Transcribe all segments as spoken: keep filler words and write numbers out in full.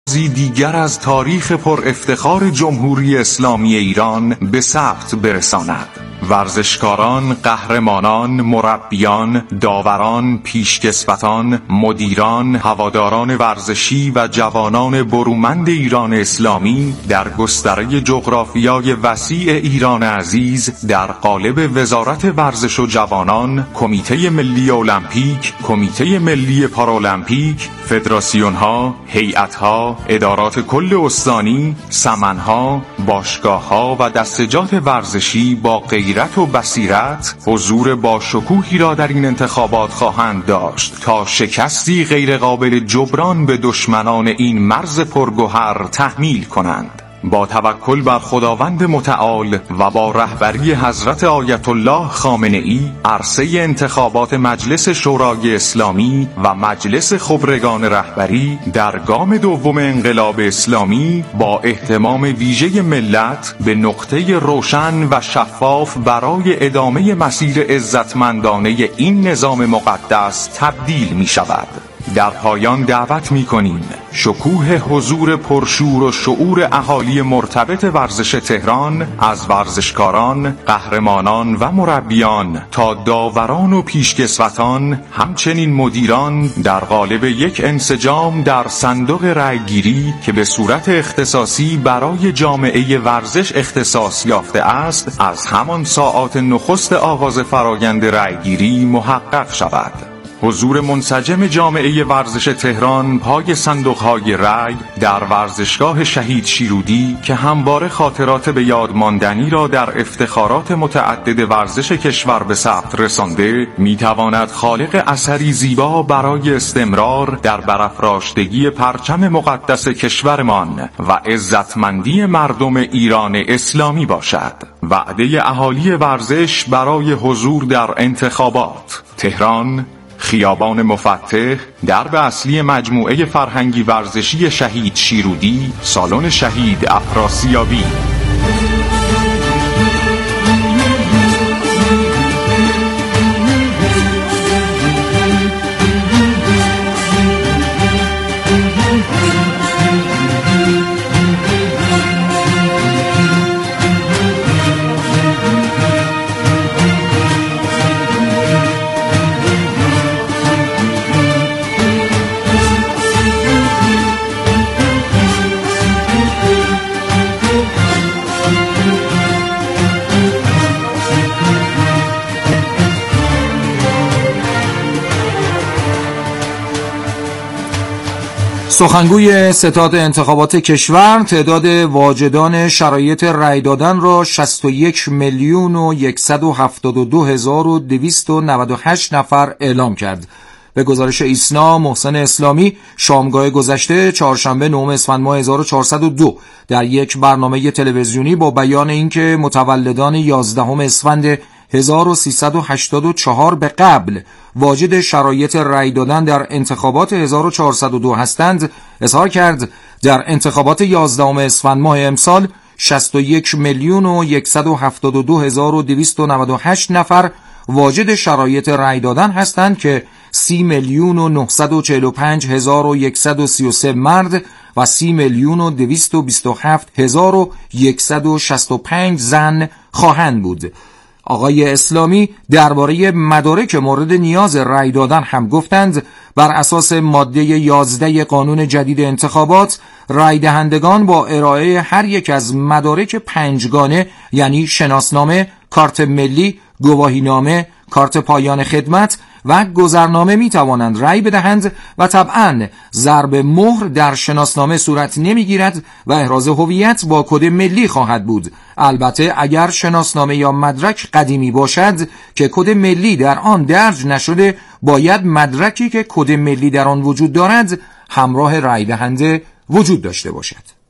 دیگر از تاریخ پر افتخار جمهوری اسلامی ایران به ثبت برساند. ورزشکاران، قهرمانان، مربیان، داوران، پیشکسوتان، مدیران، هواداران ورزشی و جوانان برومند ایران اسلامی در گستره جغرافیای وسیع ایران عزیز در قالب وزارت ورزش و جوانان، کمیته ملی المپیک، کمیته ملی پارالمپیک، فدراسیون‌ها، هیئت‌ها، ادارات کل استانی، سمن‌ها، باشگاه‌ها و دستجات ورزشی با غیرت و بصیرت حضور با شکوهی را در این انتخابات خواهند داشت تا شکستی غیرقابل جبران به دشمنان این مرز پرگوهر تحمیل کنند. با توکل بر خداوند متعال و با رهبری حضرت آیت الله خامنه ای، عرصه انتخابات مجلس شورای اسلامی و مجلس خبرگان رهبری در گام دوم انقلاب اسلامی با اهتمام ویژه ملت به نقطه روشن و شفاف برای ادامه مسیر عزتمندانه این نظام مقدس تبدیل می شود. در پایان دعوت می‌کنیم شکوه حضور پرشور و شعور اهالی مرتبط ورزش تهران از ورزشکاران، قهرمانان و مربیان تا داوران و پیشکسوتان، همچنین مدیران در قالب یک انسجام در صندوق رأیگیری که به صورت اختصاصی برای جامعه ورزش اختصاص یافته است، از همان ساعات نخست آغاز فرآیند رأیگیری محقق شود. حضور منسجم جامعه ورزش تهران پای صندوق‌های رأی در ورزشگاه شهید شیرودی که همواره خاطرات به یاد ماندنی را در افتخارات متعدد ورزش کشور به ثبت رسانده، می‌تواند خالق اثری زیبا برای استمرار در برافراشتگی پرچم مقدس کشورمان و عزتمندی مردم ایران اسلامی باشد. وعده اهالی ورزش برای حضور در انتخابات: تهران، خیابان مفتح، درب اصلی مجموعه فرهنگی ورزشی شهید شیرودی، سالن شهید افراسیابی. سخنگوی ستاد انتخابات کشور تعداد واجدان شرایط رأی دادن را شصت و یک میلیون و صد و هفتاد و دو هزار و دویست و نود و هشت نفر اعلام کرد. به گزارش ایسنا، محسن اسلامی شامگاه گذشته چهارشنبه نهم اسفند ماه هزار و چهارصد و دو در یک برنامه تلویزیونی با بیان اینکه متولدان یازدهم اسفند هزار و سیصد و هشتاد و چهار به قبل واجد شرایط رأی دادن در انتخابات هزار و چهارصد و دو هستند، اظهار کرد در انتخابات یازدهم اسفند ماه امسال شصت و یک میلیون و صد و هفتاد و دو هزار و دویست و نود و هشت نفر واجد شرایط رأی دادن هستند که سی میلیون و نهصد و چهل و پنج هزار و صد و سی و سه مرد و سی میلیون و دویست و بیست و هفت هزار و صد و شصت و پنج زن خواهند بود. آقای اسلامی درباره مدارک مورد نیاز رأی دادن هم گفتند بر اساس ماده یازده قانون جدید انتخابات، رأی دهندگان با ارائه هر یک از مدارک پنجگانه یعنی شناسنامه، کارت ملی، گواهینامه، کارت پایان خدمت و گذرنامه می توانند رأی بدهند و طبعاً ضرب مهر در شناسنامه صورت نمی گیرد و احراز هویت با کد ملی خواهد بود. البته اگر شناسنامه یا مدرک قدیمی باشد که کد ملی در آن درج نشده، باید مدرکی که کد ملی در آن وجود دارد همراه رأی دهنده وجود داشته باشد.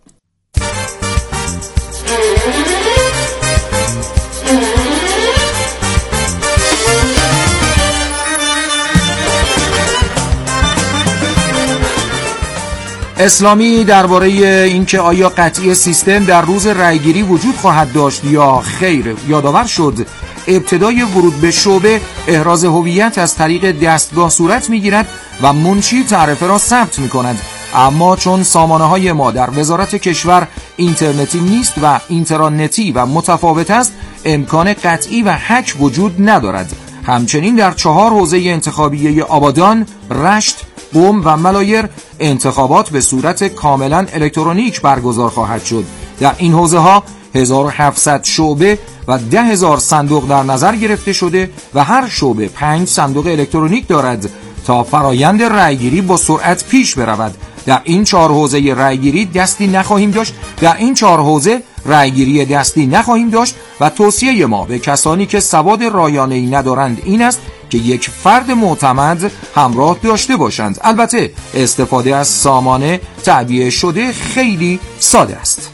اسلامی درباره اینکه آیا قطعی سیستم در روز رأیگیری وجود خواهد داشت یا خیر یادآور شد ابتدای ورود به شعبه احراز هویت از طریق دستگاه صورت میگیرد و منشی تعرفه را ثبت میکند. اما چون سامانه های ما در وزارت کشور اینترنتی نیست و اینترنتی و متفاوت است، امکان قطعی و حک وجود ندارد. همچنین در چهار حوزه انتخابیه آبادان، رشت، قم و ملایر انتخابات به صورت کاملا الکترونیک برگزار خواهد شد. در این حوزه ها هزار و هفتصد شعبه و ده هزار صندوق در نظر گرفته شده و هر شعبه پنج صندوق الکترونیک دارد تا فرایند رأیگیری با سرعت پیش برود. در این چهار حوزه رأیگیری دستی نخواهیم داشت در این چهار حوزه رأیگیری دستی نخواهیم داشت و توصیه ما به کسانی که سواد رایانه‌ای ندارند این است که یک فرد معتمد همراه داشته باشند. البته استفاده از سامانه تعبیه شده خیلی ساده است.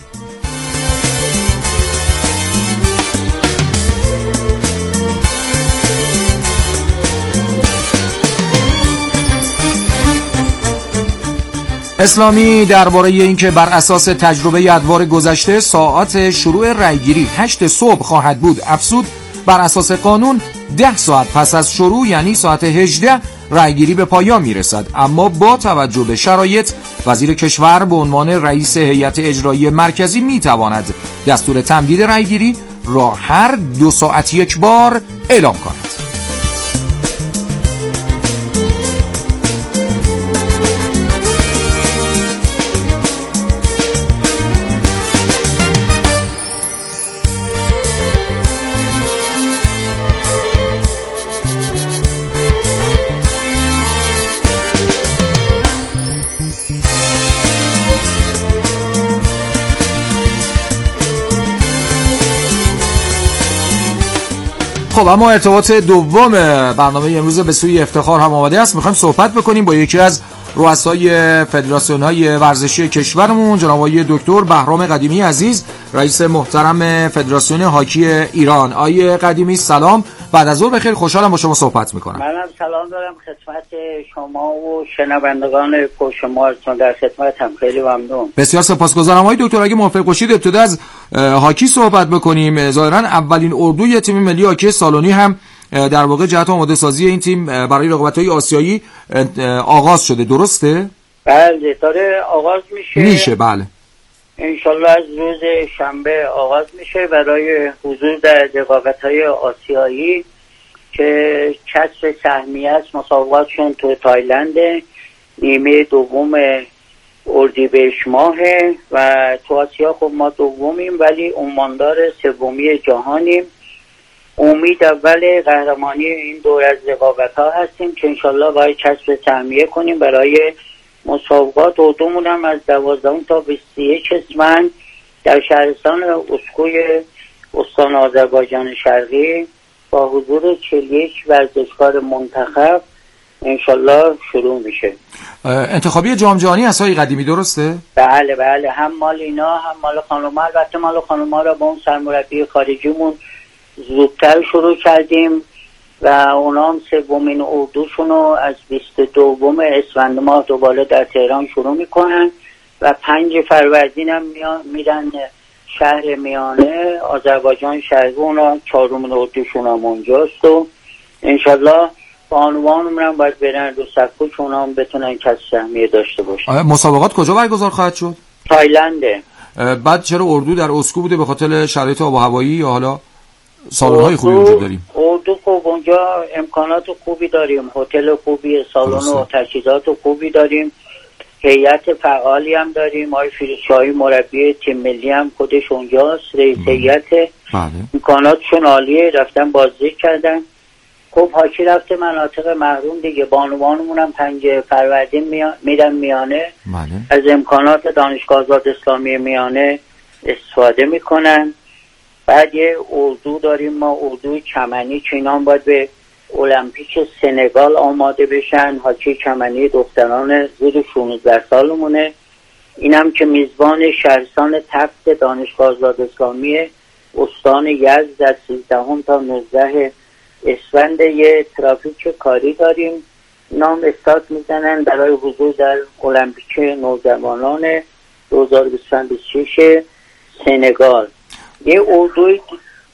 اسلامی درباره اینکه بر اساس تجربه ادوار گذشته ساعات شروع رأیگیری هشت صبح خواهد بود افزود. بر اساس قانون ده ساعت پس از شروع یعنی ساعت هجده رأیگیری به پایان میرسد، اما با توجه به شرایط وزیر کشور به عنوان رئیس هیئت اجرایی مرکزی میتواند دستور تمدید رأیگیری را هر دو ساعت یک بار اعلام کند. خب اما ارتباط دوم برنامه امروز به سوی افتخار هم آماده است. میخوایم صحبت بکنیم با یکی از رؤسای فدراسیون‌های ورزشی کشورمون، جناب آقای دکتر بهرام قدیمی عزیز، رئیس محترم فدراسیون هاکی ایران. آقای قدیمی سلام، بعد از ظهر بخیر، خوشحالم با شما صحبت میکنم. منم سلام دارم خدمت شما و شنوندگان پرشمارتون، در خدمتم، خیلی ممنون. بسیار سپاسگزارم. آقای دکتر اگه موافق باشید ابتدا از هاکی صحبت بکنیم. ظاهرا اولین اردوی تیم ملی هاکی سالونی هم در واقع جهت آماده سازی این تیم برای رقابت‌های آسیایی آغاز شده، درسته؟ بله داره آغاز میشه میشه بله انشالله از روز شنبه آغاز میشه برای حضور در رقابت‌های آسیایی که کسر سهمیه است. مسابقاتشون تو تایلند نیمه دوم اردیبهشت ماهه و تو آسیا خب ما دومیم ولی عنواندار سومی جهانیم. امید اول قهرمانی این دور از رقابت‌ها هستیم که انشالله باید کسب سهمیه کنیم برای مسابقات. اردومون هم از دوازدهم تا بیست و یک اسفند در شهرستان اسکوی استان آذربایجان شرقی با حضور چهل و یک ورزشکار منتخب انشالله شروع میشه. انتخابی جام جهانی از های قدیمی درسته؟ بله بله، هم مال اینا هم مال خانوما. البته مال خانوما را با اون سرمربی خارجیمون زودتر شروع کردیم و اونا هم سومین اردوشون رو از بیست و دوم اسفند ماه دوباره در تهران شروع میکنن و پنج فروردین هم میرن شهر میانه آذربایجان شرقی، اونا چهارمین اردوشون هم اونجاست و انشالله بانوانم هم باید برن رو صفحه که اونا هم بتونن کسب سهمیه داشته باشن. مسابقات کجا برگزار خواهد شد؟ تایلنده. بعد چرا اردو در اسکو بوده؟ به خاطر شرایط آب و هوایی یا حالا سالن‌های خوبی وجود داریم؟ اردو خب اونجا امکانات خوبی داریم، هتل خوبی، سالن و تجهیزات خوبی داریم، هیئت فعالی هم داریم. آقای فیروزشاهی مربی تیم ملی هم خودش اونجاست، رئیس هیئت. بله. امکاناتشون عالیه، رفتن بازدید کردن. خب هاکی رفته مناطق محروم دیگه. بانوانمون هم پنج فروردین میان میرن میانه. بله. از امکانات دانشگاه آزاد اسلامی میانه استفاده میکنن. بعد یه اردو داریم ما، اردوی چمنی که اینا هم باید به المپیک سنگال آماده بشن. هاکی چمنی دختران زیر شانزده سالمونه. اینم که میزبان شهرستان تفت دانشگاه آزاد اسلامی استان یزد از سیزدهم تا نوزدهم اسفند یه ترافیک کاری داریم. نام استارت میزنن برای حضور در المپیک نوجوانان دو هزار و بیست و شش سنگال. یه اردوی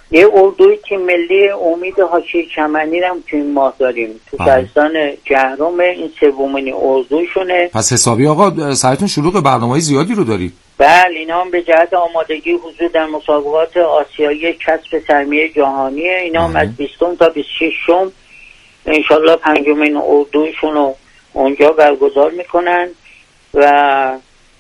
یه اردوی تیم ملی امید حاشیه چمنی هم تو این ماه داریم تو شهرستان جهرم. این سومین اردوشونه. پس حسابی آقا سرتون شلوغ، برنامه‌های زیادی رو دارید. بله، اینا هم به جهت آمادگی حضور در مسابقات آسیایی کسب سهمیه جهانیه. اینا هم از بیستم تا بیست و ششم انشالله پنجمین اردوشون رو اونجا برگزار میکنن. و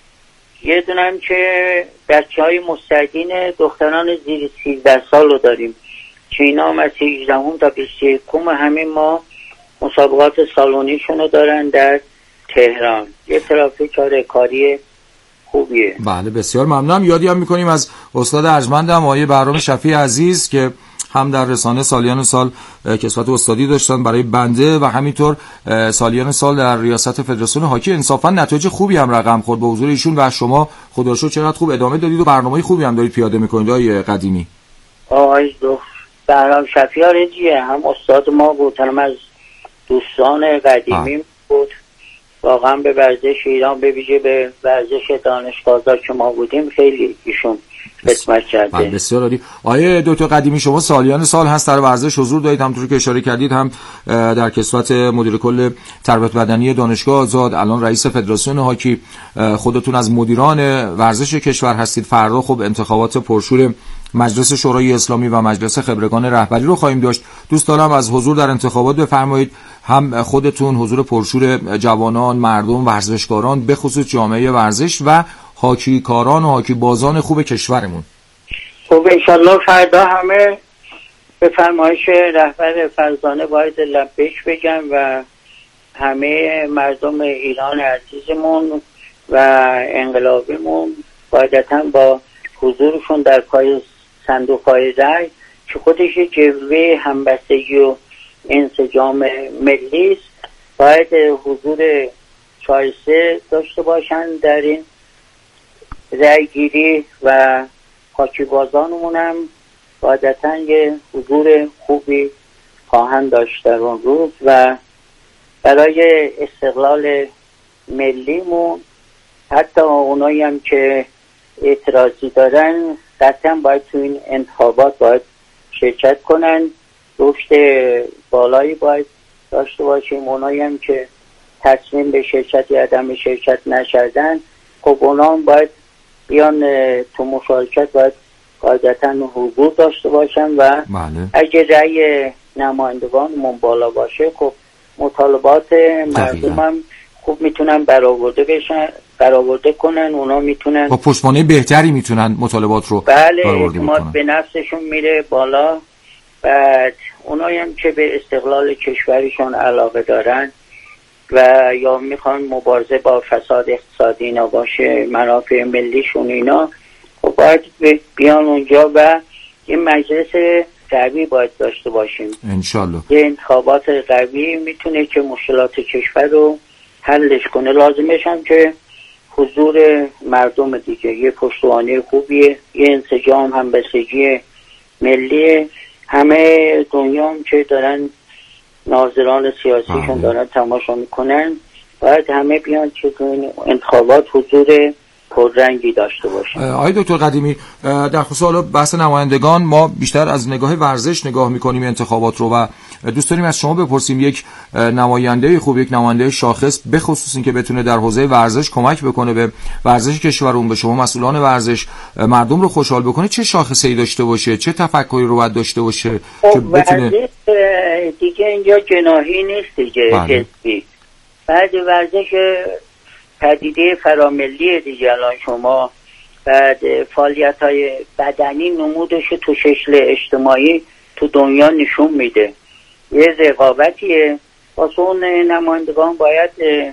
یه دونم که بچه های مستعدین دختران زیر سیزده سال رو داریم که اینا هم از هجدهم تا بیست و یکم همین ما مسابقات سالونیشون رو دارن در تهران. یه ترافیک کار کاری خوبیه. بله بسیار ممنونم. یادی هم میکنیم از استاد ارجمندم آقای بهرام شفیع عزیز که هم در رسانه سالیان سال کسوت استادی داشتن برای بنده و همینطور سالیان سال در ریاست فدراسیون هاکی. انصافا نتایج خوبی هم رقم خورد با حضور ایشون و شما خدا رو شکر چقدر خوب ادامه دادید و برنامه خوبی هم دارید پیاده میکنید آقای قدیمی. آقای دو بهرام شفیع رجیه هم استاد ما بود، هم از دوستان قدیمی بود. واقعا به ورزش ایران به ویژه به ورزش دانشگاه که ما بودیم خیلی ایشون خدمت کرده. بسیار عالی. آیه دکتر قدیمی شما سالیان سال هست در ورزش حضور دارید، همونطوری که اشاره کردید هم در کسوت مدیر کل تربیت بدنی دانشگاه آزاد، الان رئیس فدراسیون هاکی، خودتون از مدیران ورزش کشور هستید. فردا خب انتخابات پرشور مجلس شورای اسلامی و مجلس خبرگان رهبری رو خواهیم داشت. دوست دارم از حضور در انتخابات بفرمایید، هم خودتون حضور پرشور جوانان، مردم، ورزشکاران، به خصوص جامعه ورزش و هاکی کاران و هاکی بازان خوب کشورمون. خب انشالله فردا همه به فرمایش رهبر فرزانه باید لبیک بگم و همه مردم ایران عزیزمون و انقلابیمون قاعدتاً با حضورشون در پای صندوق‌های رای که خودش جلوه همبستگی و انسجام ملی است، باید حضور شایسته داشته باشن در این رای گیری و هاکی بازانمون هم قاعدتاً یه حضور خوبی خواهند داشت در اون روز و برای استقلال ملیمون حتی اونایی هم که اعتراضی دارن قطعا باید تو این انتخابات باید شرکت کنن. رشد بالایی باید داشته باشیم. اونایی هم که تصمیم به شرکت یا عدم شرکت نشدن خب اونا هم باید بیان تو مشارکت، باید قاعدتا حضور داشته باشن و بله. اگه رأی نمایندگانمون بالا باشه خب مطالبات مردم هم خوب میتونن برآورده بشن، برآورده کنن. اونا میتونن با پشتوانه بهتری میتونن مطالبات رو بله اعتماد به نفسشون میره بالا. بعد اونایی هم که به استقلال کشورشون علاقه دارن و یا میخوان مبارزه با فساد اقتصادی اینا باشه، منافع ملیشون اینا، خب باید بیان اونجا و یه مجلس قوی باید داشته باشیم انشالله. یه انتخابات قوی میتونه که مشکلات کشور رو حلش کنه. لازمش هم که حضور مردم دیگه، یه پشتوانه خوبیه، یه انسجام همبستگی ملی. همه دنیا هم که دارن ناظران سیاسیشون دارن تماشا میکنن، باید همه بیان که انتخابات حضور پررنگی داشته باشه. آقای دکتر قدیمی در خصوص حالا بحث نمایندگان ما بیشتر از نگاه ورزش نگاه میکنیم انتخابات رو و دوست داریم از شما بپرسیم یک نماینده خوب، یک نماینده شاخص به خصوص این که بتونه در حوزه ورزش کمک بکنه به ورزش کشورمون، به شما مسئولان ورزش، مردم رو خوشحال بکنه، چه شاخصه‌ای داشته باشه، چه تفکری رو باید داشته باشه که بتونه دیگه اینجا جناحی نیست دیگه. بله. بعد ورزش پدیده فراملی دیگه. الان شما بعد فعالیت های بدنی نمودش تو شکل اجتماعی تو دنیا نشون میده. یه رقابتیه واسه اون نمایندگان. باید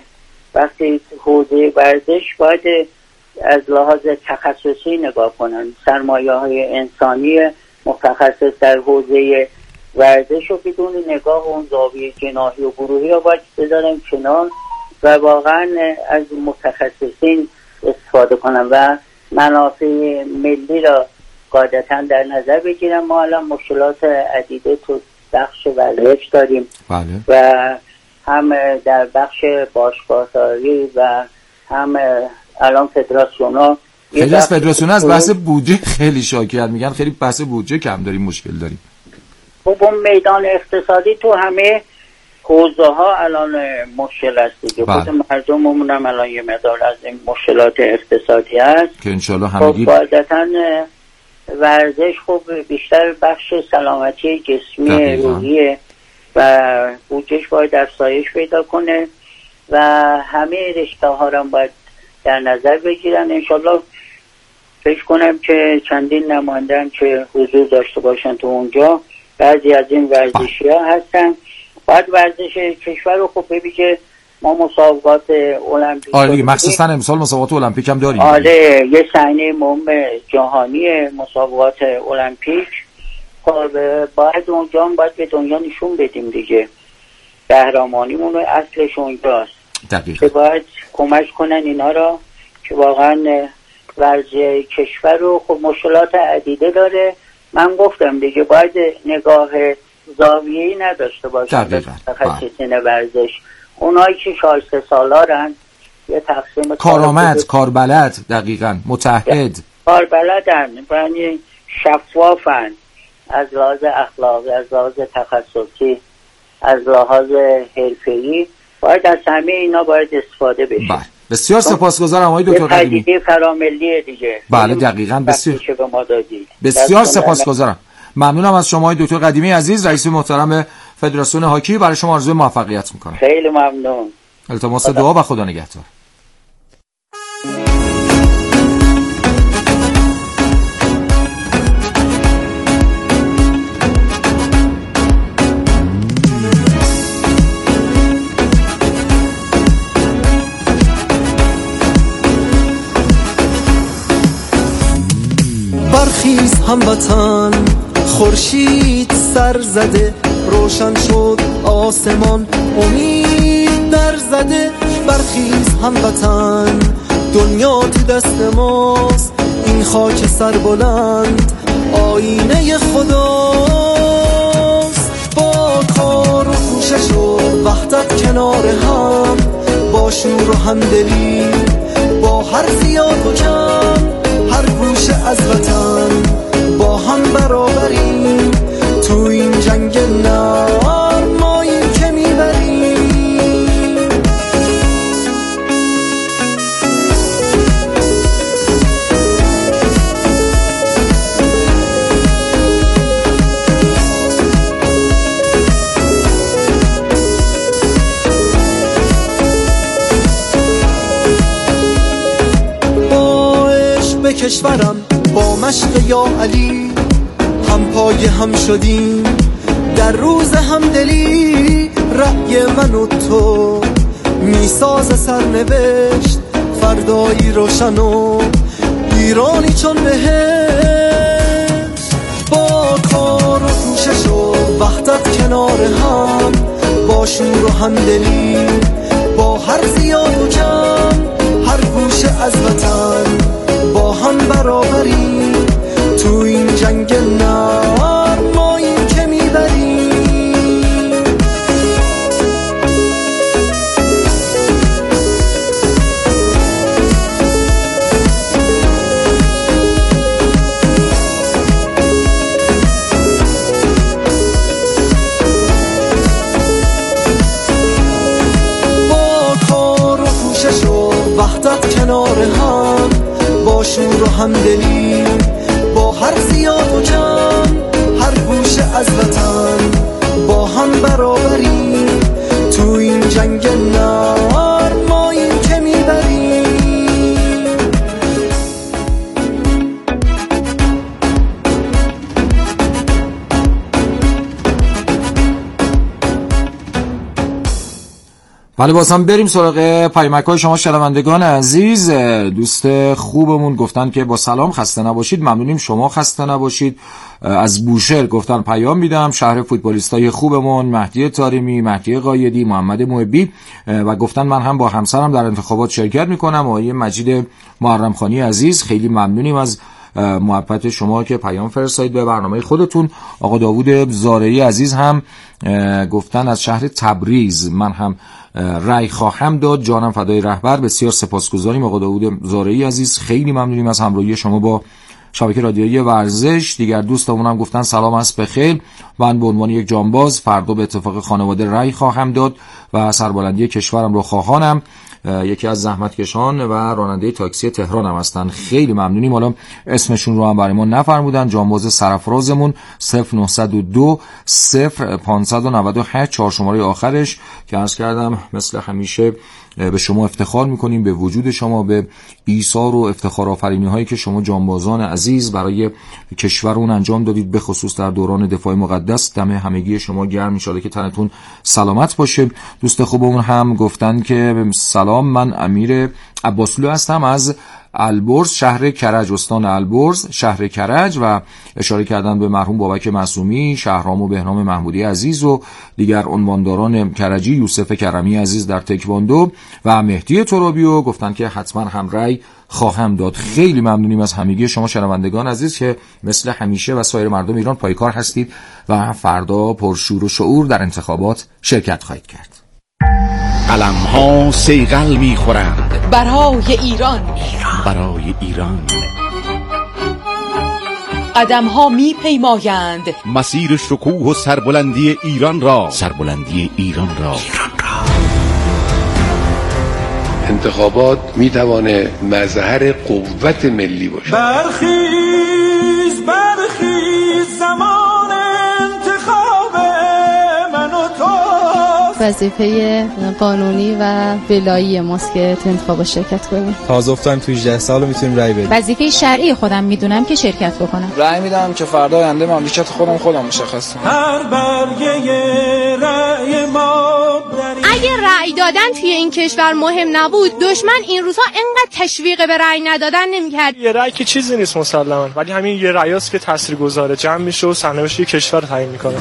وقتی حوزه ورزش باید از لحاظ تخصصی نگاه کنن، سرمایه های انسانی متخصص در حوزه ورزش رو بدون نگاه اون زاویه جناحی و گروهی رو باید بذارن کنار و واقعا از متخصصین استفاده کنن و منافع ملی را قاعدتا در نظر بگیرن. ما الان مشکلات عدیده تو بخش ورزش داریم. بله. و هم در بخش باشگاهداری و هم الان فدراسیون ها خیلی از فدراسیون از بحث بودجه خیلی شاکی‌اند، میگن خیلی بحث بودجه کم داریم، مشکل داریم. خب اون میدان اقتصادی تو همه حوزه ها الان مشکل است دیگه. خود مردممون هم الان یه مقدار از این مشکلات اقتصادی هست که انشالله همگی خب قاعدتاً ورزش خب بیشتر بخش سلامتی جسمی روحیه و بودجهش باید افزایش پیدا کنه و همه رشته ها هم باید در نظر بگیرن. انشالله فکر کنم که چندین نماینده هم که حضور داشته باشن تو اونجا، بعضی از این ورزشی ها هستن. باید ورزش کشور رو خب ببینی که ما مسابقات المپیک آره مخصوصا امسال مسابقات المپیک هم داریم. آره یه صحنه مهم جهانی مسابقات المپیک خب باید اونجا هم باید به دنیا نشون بدیم دیگه قهرمانیمون رو اصلش اونجاست. دقیقاً که باید کمک کنن اینا را که واقعا ورزش کشور رو خب مشکلات عدیده داره. من گفتم دیگه باید نگاه زاویه‌ای نداشته باشه متخصصین ورزش. اونایی که شایسته سالارن یه تقسیم کارآمد، کاربلد، دقیقاً متحد، کاربلدن، یعنی شفافن از لحاظ اخلاقی، از لحاظ تخصصی، از لحاظ حرفه‌ای. باید از همه اینا باید استفاده بشه. بله بسیار سپاسگزارم آقای دکتر قدیمی. پدیده فراملی دیگه. بله دقیقاً بسیار به ما دادید. بسیار سپاسگزارم. ممنونم از شما آقای دکتر قدیمی عزیز، رئیس محترم فدراسیون هاکی. برای شما آرزوی موفقیت میکنم. خیلی ممنون. التماس دعا و خدا نگهدار. برخیز هموطن، خورشید سر زده، روشن شد آسمان، امید در زده. برخیز هموطن، دنیا تو دست ماست، این خاک سر بلند آینه خداست. با کار و کوشش و وحدت کنار هم، با شور و همدلی، با هر زیاد و کم، هر گوشه از وطن با هم برابریم. تو این جنگ نار ما این که میبریم. با عشق به کشورم، با مشق یا علی، هم پای هم شدیم در روز همدلی. رأی من و تو میساز سرنوشت، فردایی روشن و ایرانی چون بهشت. با کار و کوشش و وحدت کنار هم، با شور و همدلی، با هر زیاد و کم، هر گوشه از وطن با هم برابریم. تو این جنگ نار ما این که میبریم. با کار و کوشش و وحدت کنار هم، با شور و همدلی، با هر زیاد و کم، هر گوشه از وطن با هم برابریم. تو این جنگ نار ما این که میبریم. ولی باز هم بریم سراغ پیامک‌های شما شنوندگان عزیز. دوست خوبمون گفتن که با سلام خسته نباشید. ممنونیم شما خسته نباشید. از بوشهر گفتن پیام میدم، شهر فوتبالیستای خوبمون مهدی طارمی، مهدی قایدی، محمد محبی، و گفتن من هم با همسرم در انتخابات شرکت میکنم. آقای مجید محرمخانی عزیز خیلی ممنونیم از محبت شما که پیام فرستادید به برنامه خودتون. آقا داوود زارعی عزیز هم گفتن از شهر تبریز من هم رأی خواهم داد. جانم فدای رهبر. بسیار سپاسگزاریم آقا داوود زارعی عزیز، خیلی ممنونیم از همراهی شما با شبکه رادیویی ورزش. دیگر دوستامون هم گفتن سلام است بخیر. من به عنوان یک جانباز فردا به اتفاق خانواده رأی خواهم داد و سربلندی کشورم رو خواهانم. یکی از زحمتکشان و راننده تاکسی تهران هم هستن. خیلی ممنونیم. حالا اسمشون رو هم برای ما نفرمودن. جانباز سرفرازمون صفر نهصد و دو صفر پانصد و نود و هشت چهار شماره آخرش که عرض کردم مثل همیشه به شما افتخار میکنیم، به وجود شما، به ایثار و افتخار آفرینی هایی که شما جانبازان عزیز برای کشورمون انجام دادید، به خصوص در دوران دفاع مقدس. دم همگی شما گرم، ان شاءالله که تنتون سلامت باشه. دوست خوبمون هم گفتن که سلام، من امیر عباسلو هستم از البرز شهر کرج، استان البرز شهر کرج، و اشاره کردن به مرحوم بابک معصومی، شهرام و بهرام محمودی عزیز و دیگر عنوانداران کرجی، یوسف کرمی عزیز در تکواندو و مهدی ترابیو. گفتن که حتما هم رأی خواهم داد. خیلی ممنونیم از همگی شما شنوندگان عزیز که مثل همیشه و سایر مردم ایران پایکار هستید و فردا پرشور و شعور در انتخابات شرکت خواهید کرد. علم ها صیقل می خورند برای ایران، برای ایران. قدم ها می پیمایند مسیر شکوه و سربلندی ایران را، سربلندی ایران را, ایران را. انتخابات می توانه مظهر قوت ملی باشه. برخیز برخیز زمان انتخاب من و تو. وظیفه قانونی و ولایی ماست که تو انتخاب شرکت کنیم. تازه افتادیم تو هجده سال میتونیم رأی بدیم. وظیفه شرعی خودم میدونم که شرکت بکنم. رأی میدم که فردا آینده مملکت خودم خودم مشخص کنم. هر برگه رأی ما. اگه رأی دادن توی این کشور مهم نبود، دشمن این روزها انقدر تشویق به رأی ندادن نمی‌کرد. یه رأی که چیزی نیست مسلماً، ولی همین یه رأیاست که تاثیرگذاره، جمع میشه و سرنوشت کشور رو تعیین میکنه.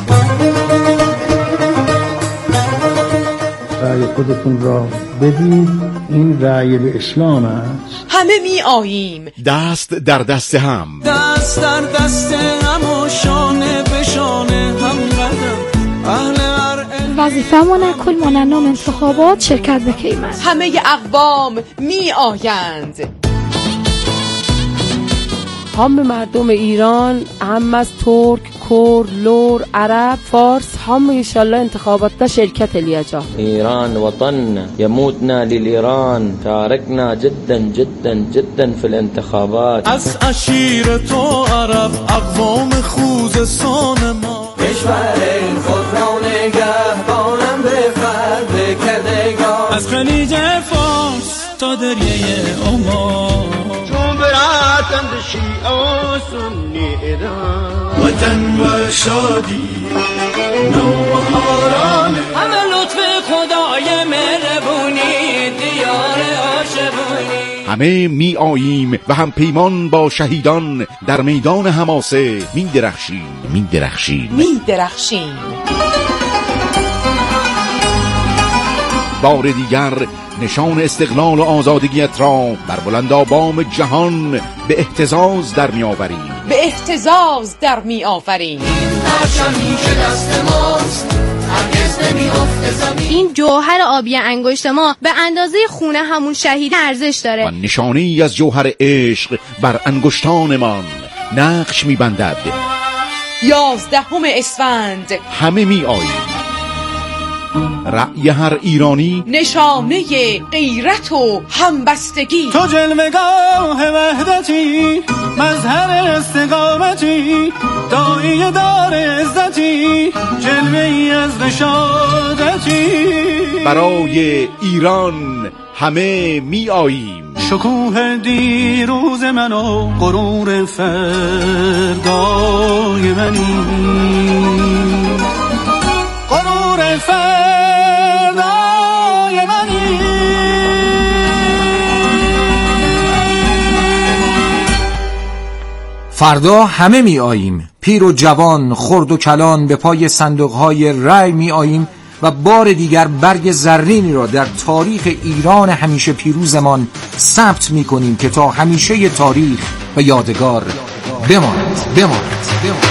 رأی خودتون را بدید، این رأی به اسلام است. همه می آییم دست در دست هم، دست در دست هم و شانه به شانه هم قدم. اهل وظیفه من کل مننم انتخابات شرکت بکیم. همه اقوام می آیند. هم مردم ایران، هم از ترک، کرد، لور، عرب، فارس، هم انشالله انتخابات دا شرکت لیجا. ایران وطن يموتنا للإيران، تاركنا جدا جدا جدا في الانتخابات. از عشیر تو عرب اقوام خوزستان ما، کشور خود را نگهبانم به فرد کردگار. از خلیج فارس تا دریای عمان، چون براتند شیعه و سنی ایران. وطن و شادی نوبهارانه، همه لطف خدای مهربونی، دیار عاشقونی. همه می آییم و هم پیمان با شهیدان در میدان حماسه می درخشیم می درخشیم می درخشیم. بار دیگر نشان استقلال و آزادگیت را بر بلند بام جهان به اهتزاز در می آوریم، به اهتزاز در می آوریم. این جوهر آبی انگشت ما به اندازه خونه همون شهید ارزش داره و نشانه ای از جوهر عشق بر انگشتانمان نقش می بندد. یازدهم اسفند همه می آییم. رأی هر ایرانی نشانه غیرت و همبستگی. تو جلوگاه وحدتی، مظهر استقامتی، داعیه دار عزتی، جلوه ای از رشادتی. برای ایران همه می آییم. شکوه دیروز من و غرور فردای منی، غرور فردای منی. فردا همه می آییم، پیر و جوان، خرد و کلان، به پای صندوقهای رأی می آییم و بار دیگر برگ زرینی را در تاریخ ایران همیشه پیروزمان ثبت می کنیم که تا همیشه تاریخ و یادگار بماند بماند بماند.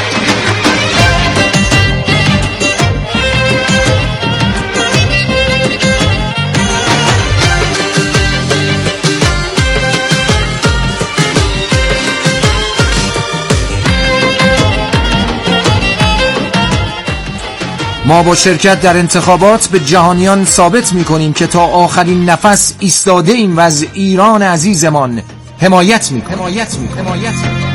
ما با شرکت در انتخابات به جهانیان ثابت می‌کنیم که تا آخرین نفس ایستاده ایم و از ایران عزیزمان حمایت می‌کنیم. حمایت می‌کنیم. حمایت می‌کنیم.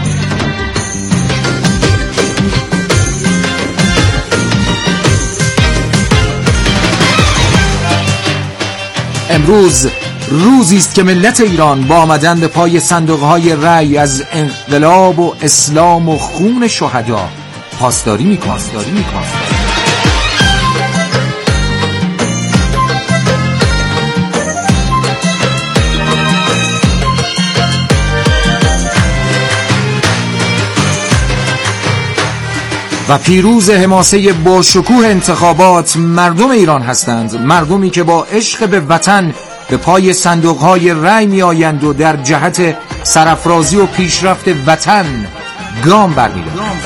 امروز روزی است که ملت ایران با آمدن به پای صندوق‌های رأی از انقلاب و اسلام و خون شهدا پاسداری می‌کند. پاسداری می‌کند. و پیروز حماسه با شکوه انتخابات مردم ایران هستند، مردمی که با عشق به وطن به پای صندوق‌های رأی می‌آیند و در جهت سرافرازی و پیشرفت وطن گام برمی‌دارند.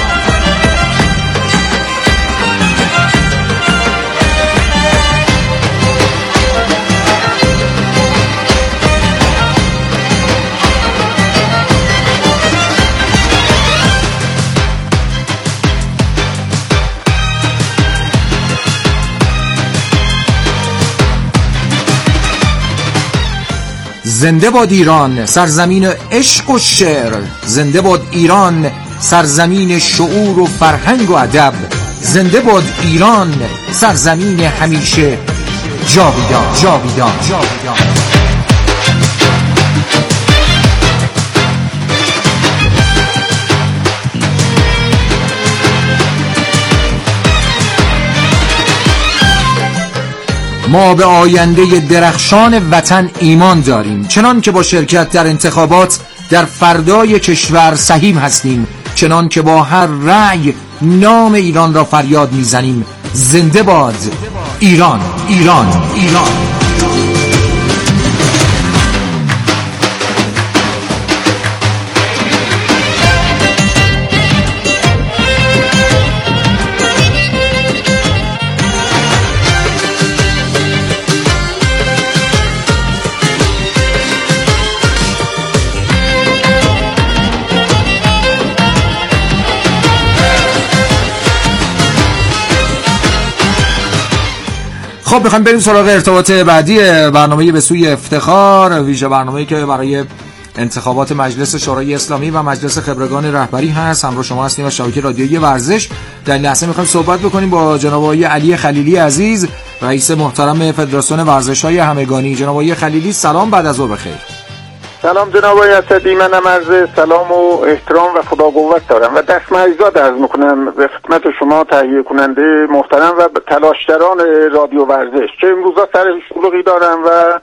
زنده باد ایران، سرزمین عشق و شعر. زنده باد ایران، سرزمین شعور و فرهنگ و ادب. زنده باد ایران، سرزمین همیشه جاویدان جاویدان جاویدان. ما به آینده درخشان وطن ایمان داریم، چنان که با شرکت در انتخابات در فردای کشور سهیم هستیم، چنان که با هر رأی نام ایران را فریاد میزنیم. زنده باد ایران، ایران، ایران. خب بخوایم بریم سراغ ارتباط بعدی برنامه به سوی افتخار، ویژه برنامه‌ای که برای انتخابات مجلس شورای اسلامی و مجلس خبرگان رهبری هست. همراه شما هستیم و شبکه رادیویی ورزش. در این لحظه می‌خوایم صحبت بکنیم با جناب آقای علی خلیلی عزیز، رئیس محترم فدراسیون ورزش‌های همگانی. جناب آقای خلیلی سلام، بعد از ظهر بخیر. سلام جناب آقای اسدی، منم عرض سلام و احترام و خدا قوت دارم و دست مریضات عرض میکنم به خدمت شما تهیه کننده محترم و تلاشگران رادیو ورزش که امروزا سر شلوغی دارم و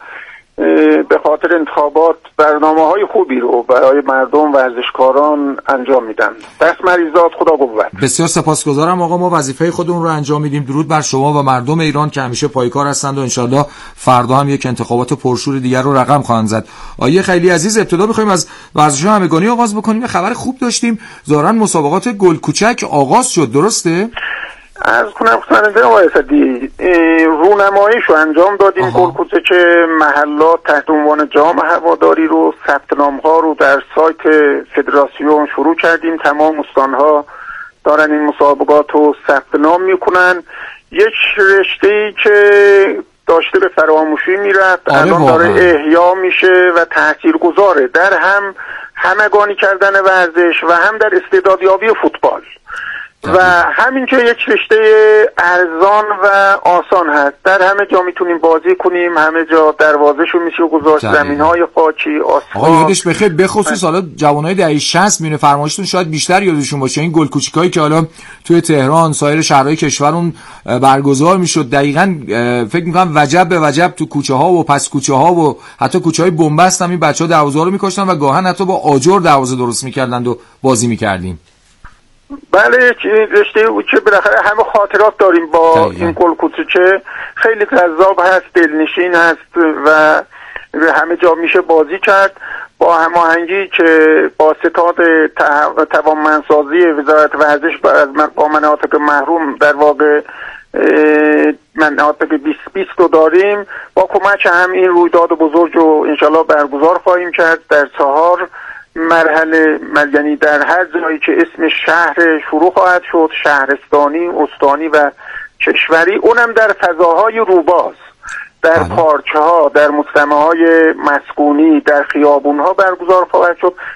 به خاطر انتخابات برنامه‌های خوبی رو برای مردم ورزشکاران انجام میدن. دست مریضات، خدا قوت. بسیار سپاسگزارم آقا، ما وظیفه خودمون رو انجام میدیم. درود بر شما و مردم ایران که همیشه پایکار هستند و انشالله فردا هم یک انتخابات پرشور دیگر رو رقم خواهند زد. آقای خیلی عزیز، ابتدا می‌خوایم از ورزش همگانی آغاز بکنیم. خبر خوب داشتیم، ظاهرا مسابقات گل کوچک آغاز شد، درسته؟ از کنم خدمت آقای اسدی، رونماییش رو انجام دادیم. گل کوچک محلات تحت عنوان جام هواداری رو ثبت نام ها رو در سایت فدراسیون شروع کردیم. تمام استانها دارن این مسابقات رو ثبت نام میکنن. یک رشته‌ای که داشته به فراموشی میرفت الان داره احیا میشه و تاثیرگذاره در هم همگانی کردن ورزش و هم در استعدادیابی فوتبال و همین که یک رشته ارزان و آسان هست. در همه جا میتونیم بازی کنیم، همه جا دروازه‌شو میشه گذاشت، زمین‌های خاکی، آسفالت. آقا یادش بخیر، به خصوص حالا جوانای دهه شصت میونه فرمایشتون شاید بیشتر یادشون باشه این گل کوچیکایی که حالا توی تهران سایر شهرهای کشورون برگزار میشد. دقیقاً فکر می‌کنم وجب به وجب تو کوچه‌ها و پس کوچه‌ها و حتی کوچه‌های بنبست هم این بچه‌ها دروازه‌ها رو می‌کشتن و گاهن حتی با آجر دروازه درست می‌کردند و بازی می‌کردیم. بله، رشته که بالاخره همه خاطرات داریم با دقیقا. این گل کوچیکه خیلی جذاب هست، دلنشین هست و همه جا میشه بازی کرد. با هماهنگی که با ستاد توانمندسازی وزارت ورزش با مناطق محروم در واقع مناطق بیست بیست رو داریم، با کمک هم این رویداد بزرگ رو انشالله برگزار خواهیم کرد در چهار مرحله، یعنی در هر جایی که اسم شهر شروع خواهد شد، شهرستانی، استانی و کشوری، اونم در فضاهای روباز، در پارچه ها، در مجتمع های مسکونی، در خیابون ها برگزار خواهد شد